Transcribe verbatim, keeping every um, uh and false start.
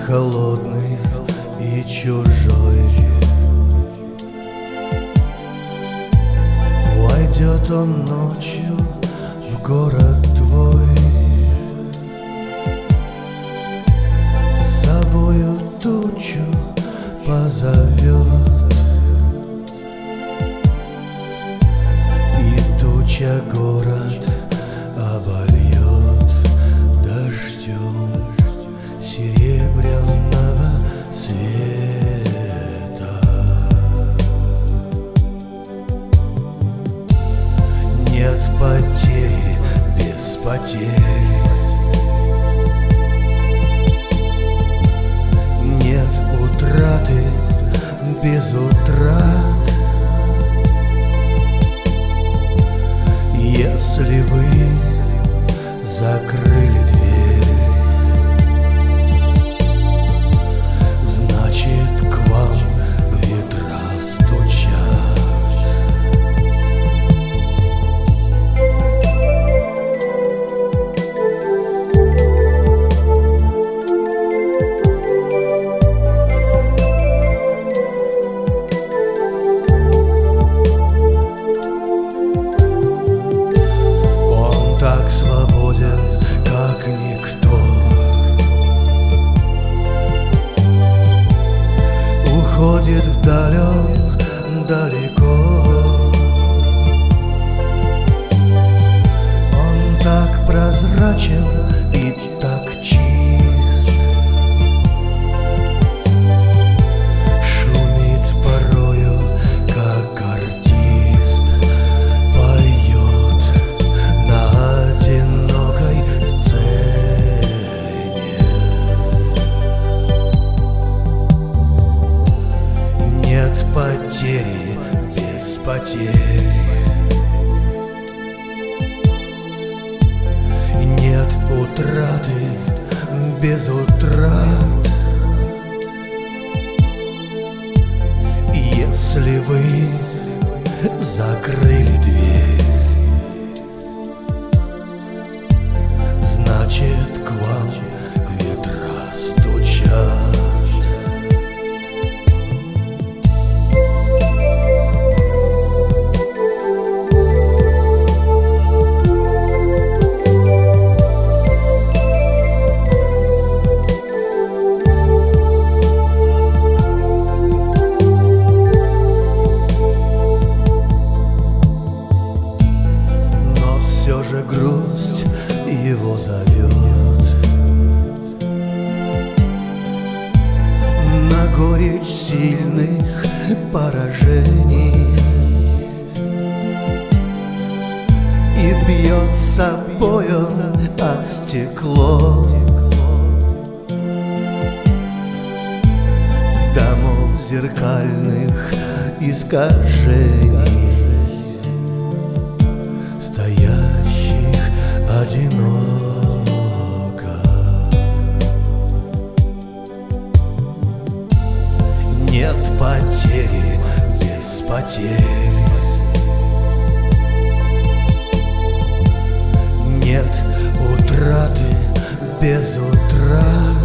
холодный и чужой. Войдет он ночью в город твой, с собою тучу позовет, и туча город обольет дождем серебряного света. Нет потери без потерь, нет утраты без утрат. Если вы закрыли дверь, значит, к вам ветра стучат. Он так свободен, как никто, уходит вдалек, далеко. Он так прозрачен и так чист, шумит порою, как артист, поет на одинокой сцене. Нет потери без потерь, нет утраты без утрат. Если вы закрыли дверь, значит, к вам ветра стучат. Все же грусть его зовет на горечь сильных поражений и бьет собою о стекло домов зеркальных искажений, стоящих одиноко. Нет потери без потерь, нет утраты без утрат.